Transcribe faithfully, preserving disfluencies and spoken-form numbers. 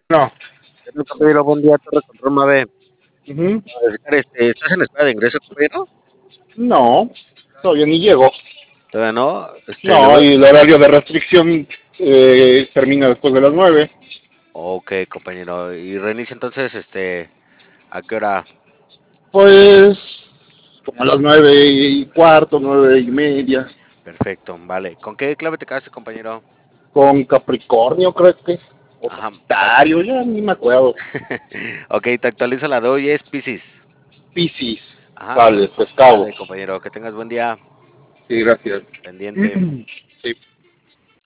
No. ¿Qué tal, compañero? Buen día, Torre Control Mave. Ujú. Para verificar, este, ¿estás en espera de ingreso, compañero? No, todavía ni llego. Todavía no. Este, le No, voy... y el horario de restricción eh, termina después de las nueve. Ok, compañero. Y reinicia entonces, este, ¿a qué hora? Pues como a las nueve y cuarto, nueve y media. Perfecto, vale. ¿Con qué clave te quedaste, compañero? Con Capricornio, creo que. O Ajá, tac. Sagitario, ya ni me acuerdo. Ok, te actualizo la de hoy, es Piscis. Piscis. Ajá, Vale, pescado. vale, compañero. Que tengas buen día. Sí, gracias. Pendiente.